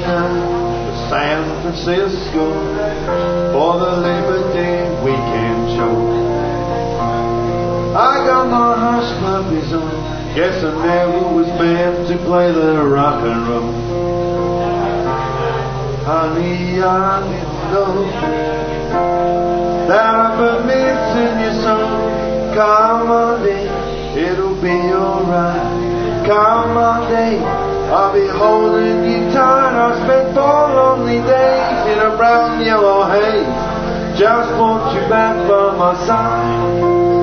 night to San Francisco for the Labor Day weekend show. I got my hush puppies on. Guess I never was meant to play the rock and roll. Honey, I didn't know that I've been missing you so. Come on, day, it'll be alright. Come on, day, I'll be holding you tight. I've spent 4 lonely days in a brown yellow haze. Just want you back by my side.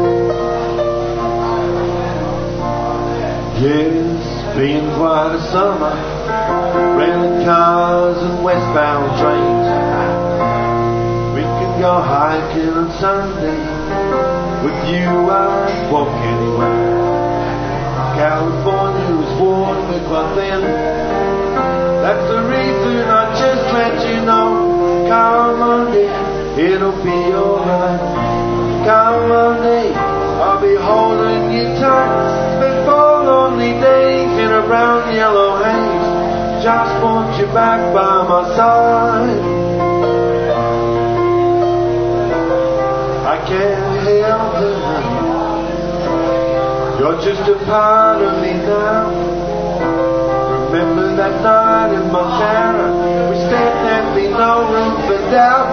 Yes, been quite a summer, renting cars and westbound trains. We can go hiking on Sunday. With you I'd walk anywhere. California is warm with my thin. That's the reason I just let you know. Come on, dear, it'll be alright. Come on, dear, I'll be holding you tight. Spent 4 lonely days in a brown yellow haze. Just want you back by my side. I can't help it, honey. You're just a part of me now. Remember that night in Montana? We said there'd be no room for doubt.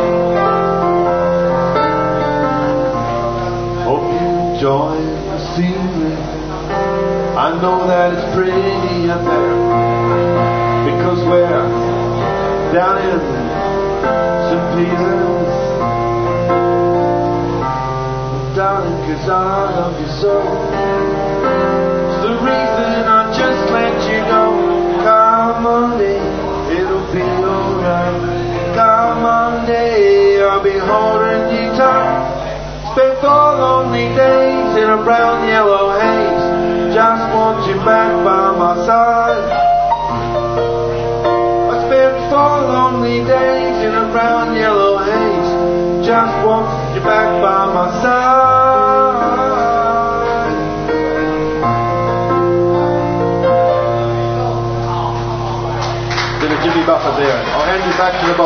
Hope you enjoy the scenery. I know that it's pretty up there, because we're down in St. Peter's. Darling, 'cause I love you so. It's the reason I just let you go. Come on, day, it'll be alright. Come on, day, I'll be holding you tight. Spent 4 lonely days in a brown yellow haze. Just want you back by my side. I spent 4 lonely days in a brown yellow haze. Just want you back by my side. Bit of Jimmy Buffett there. I'll hand you back to the